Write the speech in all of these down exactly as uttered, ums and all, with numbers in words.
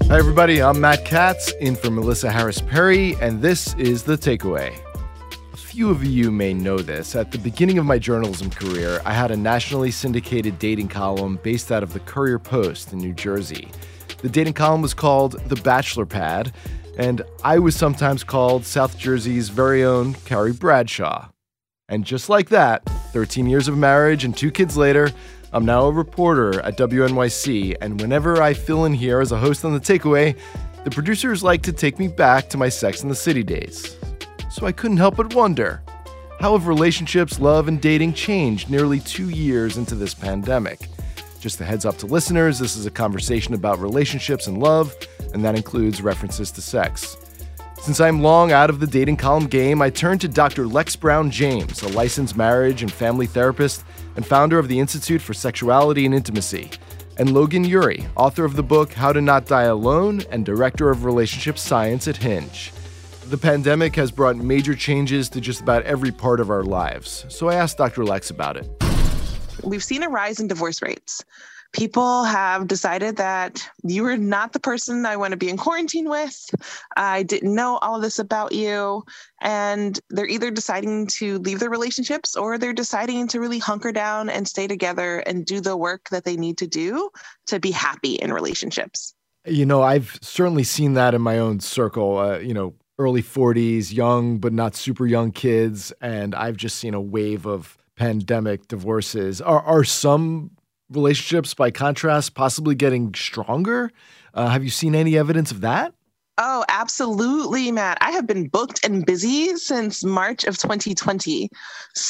Hi, everybody. I'm Matt Katz, in for Melissa Harris Perry, and this is The Takeaway. A few of you may know this. At the beginning of my journalism career, I had a nationally syndicated dating column based out of the Courier-Post in New Jersey. The dating column was called The Bachelor Pad, and I was sometimes called South Jersey's very own Carrie Bradshaw. And just like that, thirteen years of marriage and two kids later, I'm now a reporter at W N Y C, and whenever I fill in here as a host on The Takeaway, the producers like to take me back to my Sex and the City days. So I couldn't help but wonder, how have relationships, love, and dating changed nearly two years into this pandemic? Just a heads up to listeners, this is a conversation about relationships and love, and that includes references to sex. Since I'm long out of the dating column game, I turned to Doctor Lex Brown James, a licensed marriage and family therapist and founder of the Institute for Sexuality and Intimacy, and Logan Ury, author of the book How to Not Die Alone and director of relationship science at Hinge. The pandemic has brought major changes to just about every part of our lives, so I asked Doctor Lex about it. We've seen a rise in divorce rates. People have decided that you are not the person I want to be in quarantine with. I didn't know all of this about you. And they're either deciding to leave their relationships or they're deciding to really hunker down and stay together and do the work that they need to do to be happy in relationships. You know, I've certainly seen that in my own circle, uh, you know, early forties, young but not super young kids. And I've just seen a wave of pandemic divorces. Are, are some relationships, by contrast, possibly getting stronger? Uh, have you seen any evidence of that? Oh, absolutely, Matt. I have been booked and busy since March of twenty twenty. So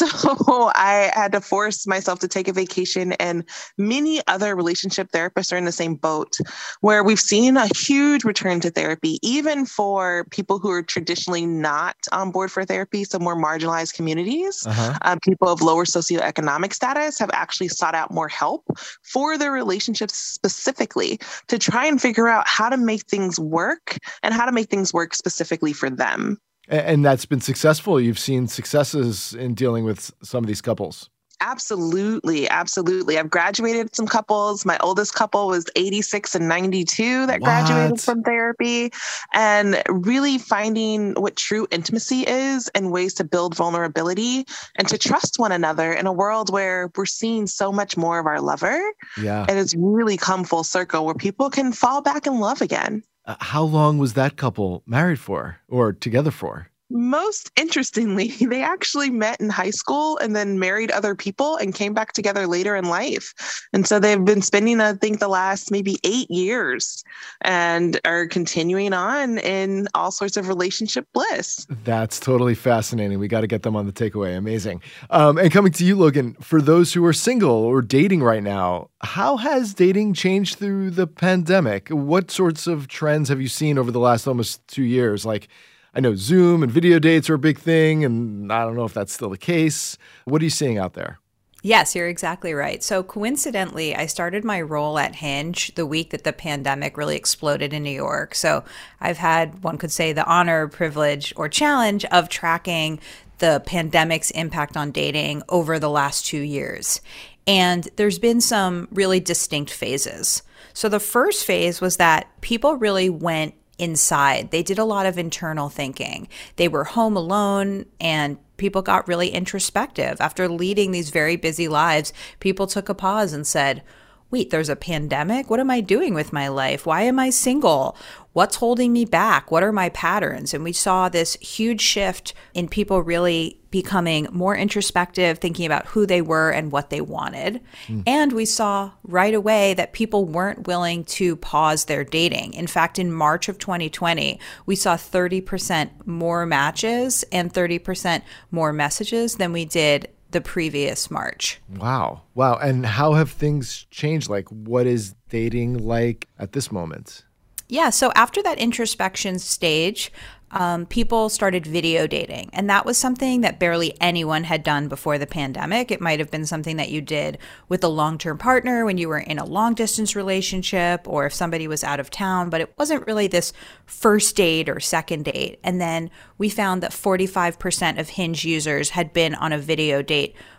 I had to force myself to take a vacation, and many other relationship therapists are in the same boat, where we've seen a huge return to therapy, even for people who are traditionally not on board for therapy. So more marginalized communities, uh-huh. uh, people of lower socioeconomic status have actually sought out more help for their relationships specifically to try and figure out how to make things work and how to make things work specifically for them. And that's been successful. You've seen successes in dealing with some of these couples. Absolutely. Absolutely. I've graduated some couples. My oldest couple was eighty-six and ninety-two that What? graduated from therapy, and really finding what true intimacy is and ways to build vulnerability and to trust one another in a world where we're seeing so much more of our lover. Yeah. And it's really come full circle where people can fall back in love again. Uh, how long was that couple married for or together for? Most interestingly, they actually met in high school and then married other people and came back together later in life. And so they've been spending, I think, the last maybe eight years and are continuing on in all sorts of relationship bliss. That's totally fascinating. We got to get them on The Takeaway. Amazing. Um, and coming to you, Logan, for those who are single or dating right now, how has dating changed through the pandemic? What sorts of trends have you seen over the last almost two years? Like, I know Zoom and video dates are a big thing, and I don't know if that's still the case. What are you seeing out there? Yes, you're exactly right. So coincidentally, I started my role at Hinge the week that the pandemic really exploded in New York. So I've had, one could say, the honor, privilege, or challenge of tracking the pandemic's impact on dating over the last two years. And there's been some really distinct phases. So the first phase was that people really went inside. They did a lot of internal thinking. They were home alone, and people got really introspective. After leading these very busy lives, people took a pause and said, wait, there's a pandemic? What am I doing with my life? Why am I single? What's holding me back? What are my patterns? And we saw this huge shift in people really becoming more introspective, thinking about who they were and what they wanted. Mm. And we saw right away that people weren't willing to pause their dating. In fact, in March of twenty twenty, we saw thirty percent more matches and thirty percent more messages than we did the previous March. Wow. Wow. And how have things changed? Like, what is dating like at this moment? Yeah. So after that introspection stage, um, people started video dating. And that was something that barely anyone had done before the pandemic. It might have been something that you did with a long-term partner when you were in a long-distance relationship, or if somebody was out of town, but it wasn't really this first date or second date. And then we found that forty-five percent of Hinge users had been on a video date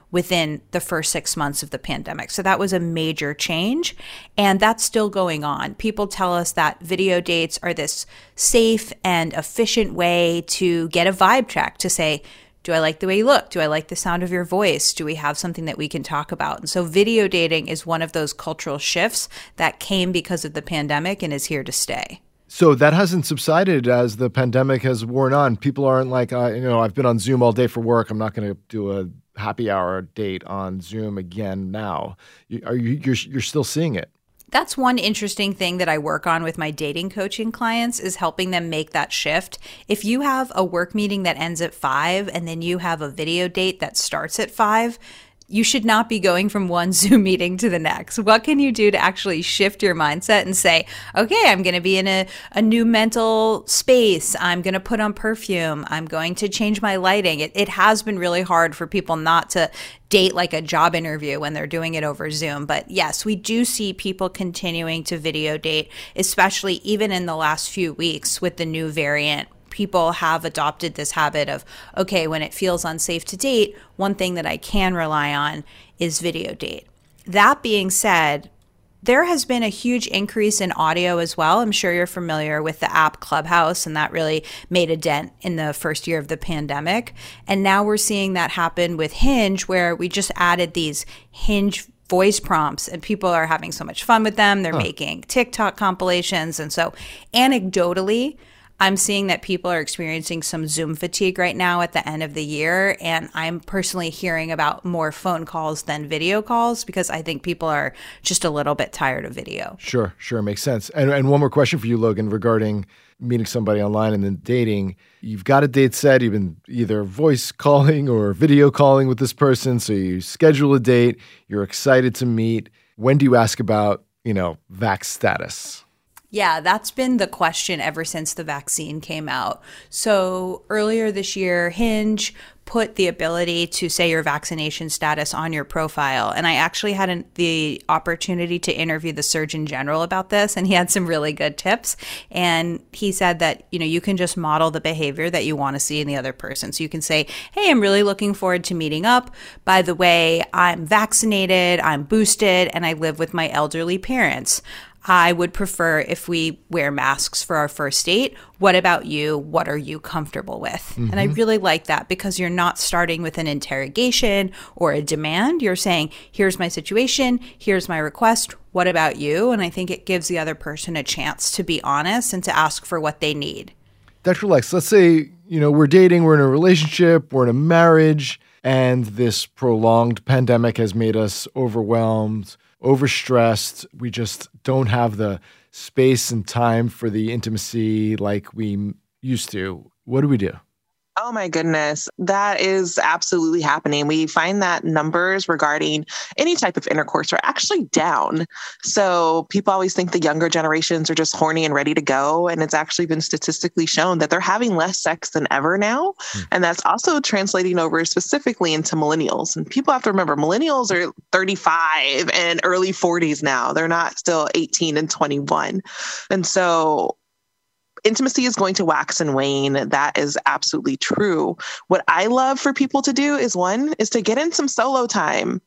within the first six months of the pandemic. So that was a major change, and that's still going on. People tell us that video dates are this safe and efficient way to get a vibe check, to say, do I like the way you look? Do I like the sound of your voice? Do we have something that we can talk about? And so video dating is one of those cultural shifts that came because of the pandemic and is here to stay. So that hasn't subsided as the pandemic has worn on. People aren't like, uh, you know, I've been on Zoom all day for work. I'm not going to do a happy hour date on Zoom again now. You, are you, you're, you're still seeing it? That's one interesting thing that I work on with my dating coaching clients, is helping them make that shift. If you have a work meeting that ends at five and then you have a video date that starts at five, you should not be going from one Zoom meeting to the next. What can you do to actually shift your mindset and say, okay, I'm going to be in a, a new mental space. I'm going to put on perfume. I'm going to change my lighting. It, it has been really hard for people not to date like a job interview when they're doing it over Zoom. But yes, we do see people continuing to video date, especially even in the last few weeks with the new variant. People have adopted this habit of, okay, when it feels unsafe to date, one thing that I can rely on is video date. That being said, there has been a huge increase in audio as well. I'm sure you're familiar with the app Clubhouse, and that really made a dent in the first year of the pandemic. And now we're seeing that happen with Hinge, where we just added these Hinge voice prompts, and people are having so much fun with them. They're huh. making TikTok compilations. And so anecdotally, I'm seeing that people are experiencing some Zoom fatigue right now at the end of the year. And I'm personally hearing about more phone calls than video calls, because I think people are just a little bit tired of video. Sure, sure. Makes sense. And, and one more question for you, Logan, regarding meeting somebody online and then dating. You've got a date set. You've been either voice calling or video calling with this person. So you schedule a date. You're excited to meet. When do you ask about, you know, vax status? Yeah, that's been the question ever since the vaccine came out. So earlier this year, Hinge put the ability to say your vaccination status on your profile. And I actually had an, the opportunity to interview the Surgeon General about this, and he had some really good tips. And he said that, you know, you can just model the behavior that you want to see in the other person. So you can say, hey, I'm really looking forward to meeting up. By the way, I'm vaccinated, I'm boosted, and I live with my elderly parents. I would prefer if we wear masks for our first date. What about you? What are you comfortable with? Mm-hmm. And I really like that, because you're not starting with an interrogation or a demand. You're saying, here's my situation, here's my request, what about you? And I think it gives the other person a chance to be honest and to ask for what they need. Doctor Lex, let's say, you know, we're dating, we're in a relationship, we're in a marriage, and this prolonged pandemic has made us overwhelmed, overstressed. We just don't have the space and time for the intimacy like we used to. What do we do? Oh my goodness, that is absolutely happening. We find that numbers regarding any type of intercourse are actually down. So people always think the younger generations are just horny and ready to go. And it's actually been statistically shown that they're having less sex than ever now. Mm. And that's also translating over specifically into millennials. And people have to remember, millennials are thirty-five and early forties now. They're not still eighteen and twenty-one. And so intimacy is going to wax and wane. That is absolutely true. What I love for people to do is, one, is to get in some solo time.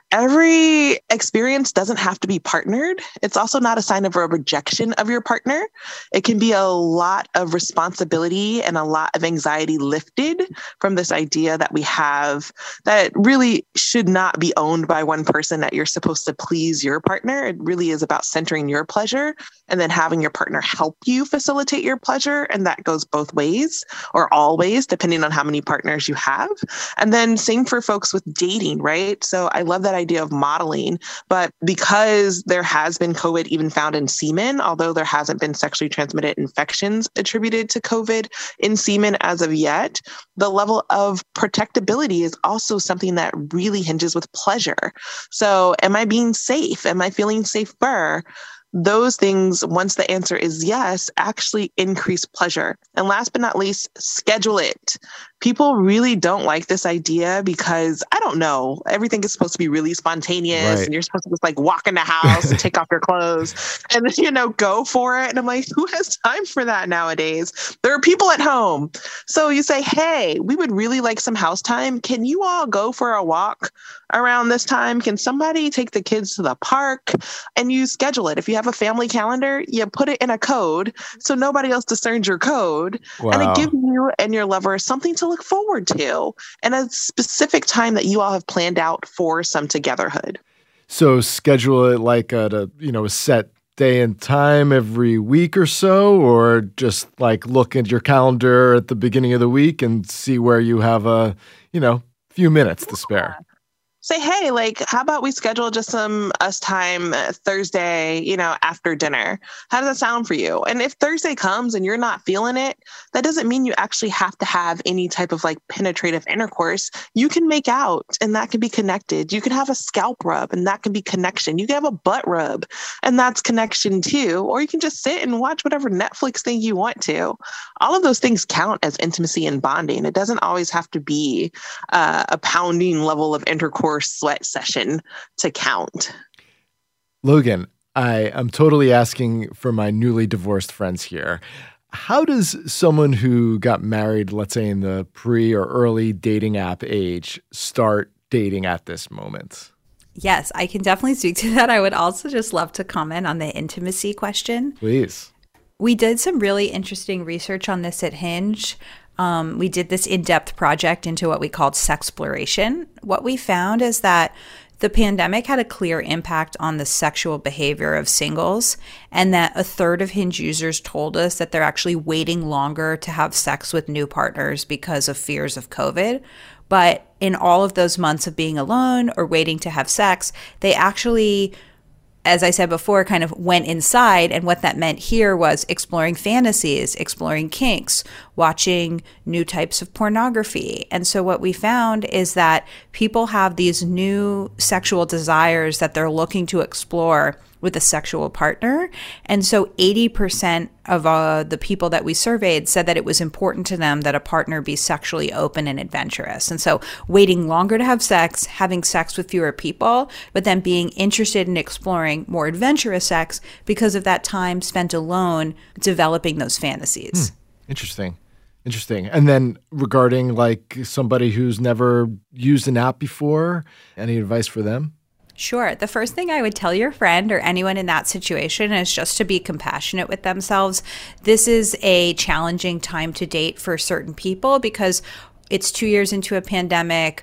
Every experience doesn't have to be partnered. It's also not a sign of a rejection of your partner. It can be a lot of responsibility and a lot of anxiety lifted from this idea that we have that really should not be owned by one person, that you're supposed to please your partner. It really is about centering your pleasure and then having your partner help you facilitate your pleasure. And that goes both ways, or all ways, depending on how many partners you have. And then same for folks with dating, right? So I love that idea of modeling, but because there has been COVID even found in semen, although there hasn't been sexually transmitted infections attributed to COVID in semen as of yet, the level of protectability is also something that really hinges with pleasure. So am I being safe? Am I feeling safer? Those things, once the answer is yes, actually increase pleasure. And last but not least, schedule it. people really don't like this idea because, I don't know, everything is supposed to be really spontaneous Right. and you're supposed to just like walk in the house and take off your clothes and, you know, go for it. And I'm like, who has time for that nowadays? There are people at home. So you say, hey, we would really like some house time. Can you all go for a walk around this time? Can somebody take the kids to the park? And you schedule it. If you have a family calendar, you put it in a code so nobody else discerns your code. Wow. And it gives you and your lover something to look forward to and a specific time that you all have planned out for some togetherhood. So schedule it like at a, you know, a set day and time every week or so, or just like look at your calendar at the beginning of the week and see where you have a, you know, few minutes to spare. Say, hey, like, how about we schedule just some us time Thursday, you know, after dinner? How does that sound for you? And if Thursday comes and you're not feeling it, that doesn't mean you actually have to have any type of like penetrative intercourse. You can make out and that can be connected. You can have a scalp rub and that can be connection. You can have a butt rub and that's connection too. Or you can just sit and watch whatever Netflix thing you want to. All of those things count as intimacy and bonding. It doesn't always have to be uh, a pounding level of intercourse sweat session to count. Logan, I am totally asking for my newly divorced friends here. How does someone who got married, let's say in the pre or early dating app age, start dating at this moment? Yes, I can definitely speak to that. I would also just love to comment on the intimacy question. Please. We did some really interesting research on this at Hinge. Um, we did this in-depth project into what we called sexploration. What we found is that the pandemic had a clear impact on the sexual behavior of singles, and that a third of Hinge users told us that they're actually waiting longer to have sex with new partners because of fears of COVID. But in all of those months of being alone or waiting to have sex, they actually, as I said before, kind of went inside. And what that meant here was exploring fantasies, exploring kinks, watching new types of pornography. And so what we found is that people have these new sexual desires that they're looking to explore with a sexual partner. And so eighty percent of uh, the people that we surveyed said that it was important to them that a partner be sexually open and adventurous. And so waiting longer to have sex, having sex with fewer people, but then being interested in exploring more adventurous sex because of that time spent alone developing those fantasies. Hmm. Interesting. Interesting. And then regarding like somebody who's never used an app before, any advice for them? Sure. The first thing I would tell your friend or anyone in that situation is just to be compassionate with themselves. This is a challenging time to date for certain people because it's two years into a pandemic.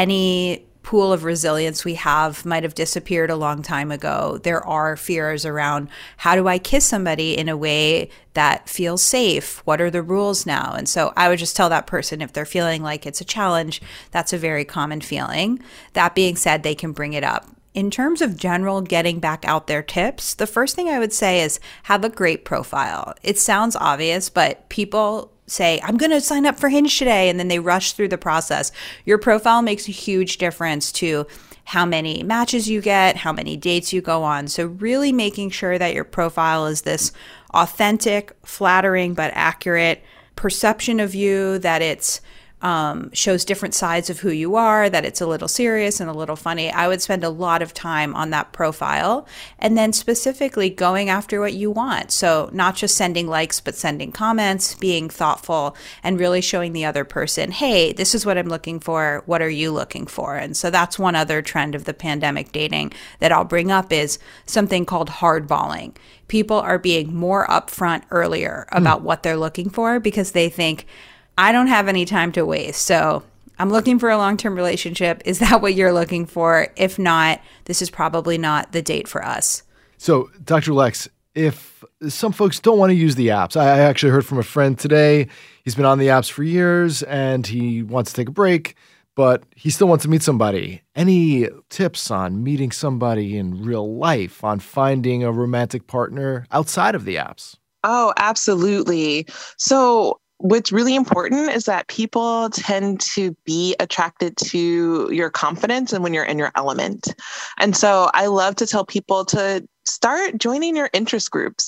Any pool of resilience we have might have disappeared a long time ago. There are fears around how do I kiss somebody in a way that feels safe? What are the rules now? And so I would just tell that person if they're feeling like it's a challenge, that's a very common feeling. That being said, they can bring it up. In terms of general getting back out there tips, the first thing I would say is have a great profile. It sounds obvious, but people say, I'm going to sign up for Hinge today, and then they rush through the process. Your profile makes a huge difference to how many matches you get, how many dates you go on. So really making sure that your profile is this authentic, flattering, but accurate perception of you, that it's Um, shows different sides of who you are, that it's a little serious and a little funny. I would spend a lot of time on that profile and then specifically going after what you want. So not just sending likes, but sending comments, being thoughtful, and really showing the other person, hey, this is what I'm looking for. What are you looking for? And so that's one other trend of the pandemic dating that I'll bring up is something called hardballing. People are being more upfront earlier about mm. what they're looking for because they think, I don't have any time to waste. So I'm looking for a long-term relationship. Is that what you're looking for? If not, this is probably not the date for us. So, Doctor Lex, if some folks don't want to use the apps, I actually heard from a friend today. He's been on the apps for years and he wants to take a break, but he still wants to meet somebody. Any tips on meeting somebody in real life, on finding a romantic partner outside of the apps? Oh, absolutely. So what's really important is that people tend to be attracted to your confidence and when you're in your element. And so I love to tell people to start joining your interest groups.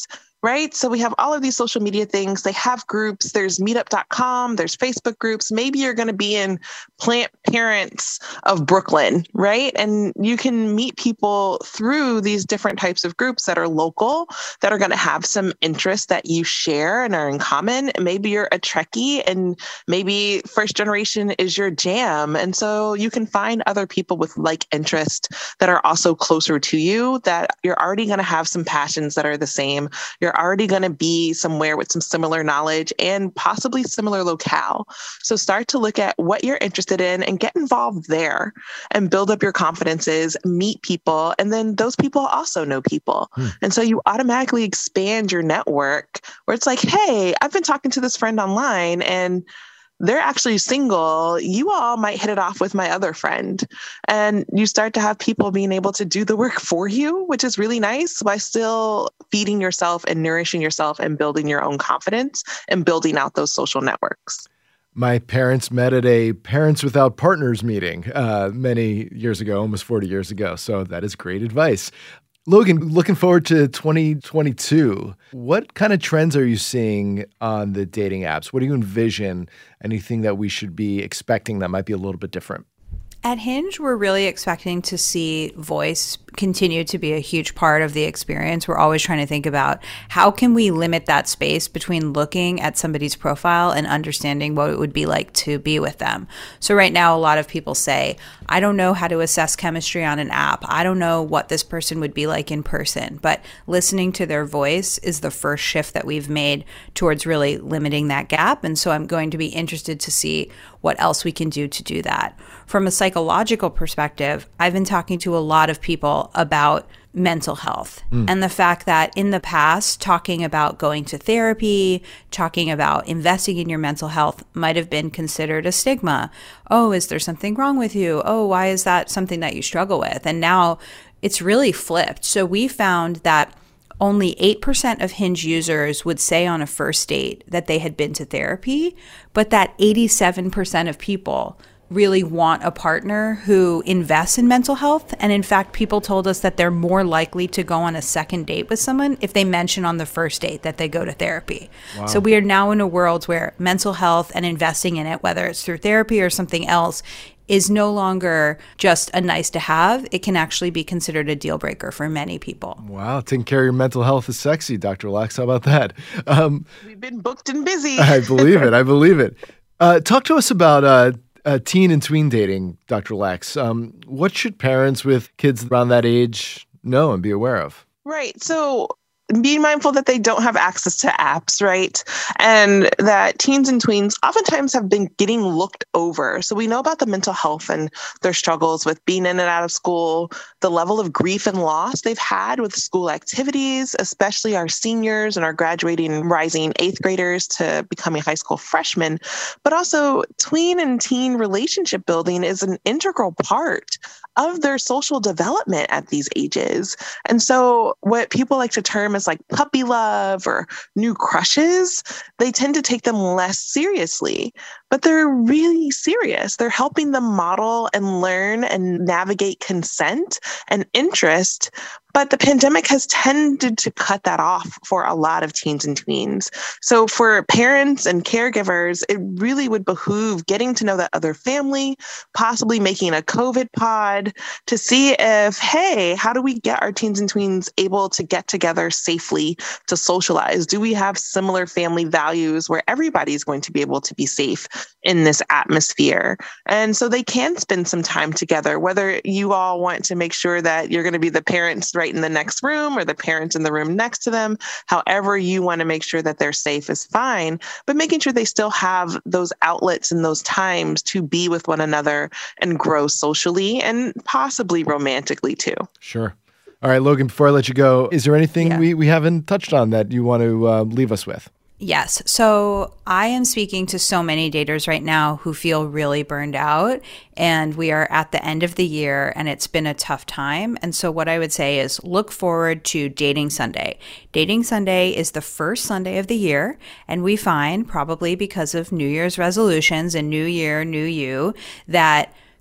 right? So we have all of these social media things. They have groups. There's meetup dot com, there's Facebook groups. Maybe you're going to be in Plant Parents of Brooklyn, right? And you can meet people through these different types of groups that are local, that are going to have some interests that you share and are in common. Maybe you're a Trekkie and maybe first generation is your jam. And so you can find other people with like interest that are also closer to you, that you're already going to have some passions that are the same. You're already going to be somewhere with some similar knowledge and possibly similar locale. So start to look at what you're interested in and get involved there and build up your confidences, meet people, and then those people also know people. Hmm. And so you automatically expand your network where it's like, hey, I've been talking to this friend online and they're actually single. You all might hit it off with my other friend. And you start to have people being able to do the work for you, which is really nice, by still feeding yourself and nourishing yourself and building your own confidence and building out those social networks. My parents met at a Parents Without Partners meeting uh, many years ago, almost forty years ago. So that is great advice. Logan, looking forward to twenty twenty-two, what kind of trends are you seeing on the dating apps? What do you envision? Anything that we should be expecting that might be a little bit different? At Hinge, we're really expecting to see voice continue to be a huge part of the experience. We're always trying to think about how can we limit that space between looking at somebody's profile and understanding what it would be like to be with them. So right now, a lot of people say, I don't know how to assess chemistry on an app. I don't know what this person would be like in person. But listening to their voice is the first shift that we've made towards really limiting that gap. And so I'm going to be interested to see what else we can do to do that. From a psychological perspective, I've been talking to a lot of people about mental health mm. and the fact that in the past, talking about going to therapy, talking about investing in your mental health might have been considered a stigma. Oh, is there something wrong with you? Oh, why is that something that you struggle with? And now it's really flipped. So we found that only eight percent of Hinge users would say on a first date that they had been to therapy, but that eighty-seven percent of people really want a partner who invests in mental health. And in fact, people told us that they're more likely to go on a second date with someone if they mention on the first date that they go to therapy. Wow. So we are now in a world where mental health and investing in it, whether it's through therapy or something else, is no longer just a nice to have. It can actually be considered a deal breaker for many people. Wow. Taking care of your mental health is sexy, Doctor Lax. How about that? Um, We've been booked and busy. I believe it. I believe it. Uh, talk to us about uh, uh, teen and tween dating, Doctor Lax. Um, what should parents with kids around that age know and be aware of? Right. So be mindful that they don't have access to apps, right? And that teens and tweens oftentimes have been getting looked over. So we know about the mental health and their struggles with being in and out of school, the level of grief and loss they've had with school activities, especially our seniors and our graduating and rising eighth graders to becoming high school freshmen. But also tween and teen relationship building is an integral part of their social development at these ages. And so what people like to term as like puppy love or new crushes, they tend to take them less seriously, but they're really serious. They're helping them model and learn and navigate consent and interest. But the pandemic has tended to cut that off for a lot of teens and tweens. So for parents and caregivers, it really would behoove getting to know that other family, possibly making a COVID pod to see if, hey, how do we get our teens and tweens able to get together safely to socialize? Do we have similar family values where everybody's going to be able to be safe in this atmosphere? And so they can spend some time together, whether you all want to make sure that you're going to be the parents right in the next room or the parents in the room next to them. However you want to make sure that they're safe is fine, but making sure they still have those outlets and those times to be with one another and grow socially and possibly romantically too. Sure. All right, Logan, before I let you go, is there anything Yeah. we, we haven't touched on that you want to uh, leave us with? Yes. So I am speaking to so many daters right now who feel really burned out, and we are at the end of the year and it's been a tough time. And so what I would say is look forward to Dating Sunday. Dating Sunday is the first Sunday of the year, and we find, probably because of New Year's resolutions and New Year, New You, that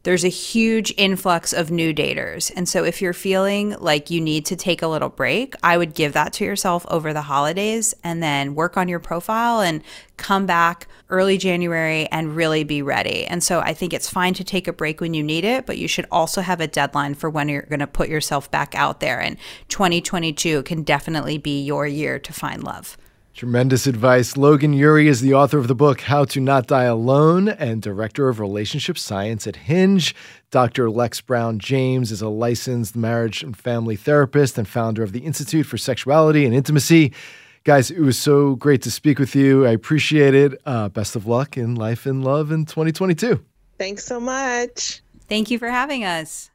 there's a huge influx of new daters. And so if you're feeling like you need to take a little break, I would give that to yourself over the holidays and then work on your profile and come back early January and really be ready. And so I think it's fine to take a break when you need it, but you should also have a deadline for when you're going to put yourself back out there. And twenty twenty-two can definitely be your year to find love. Tremendous advice. Logan Ury is the author of the book, How to Not Die Alone, and director of relationship science at Hinge. Doctor Lex Brown James is a licensed marriage and family therapist and founder of the Institute for Sexuality and Intimacy. Guys, it was so great to speak with you. I appreciate it. Uh, best of luck in life and love in twenty twenty-two. Thanks so much. Thank you for having us.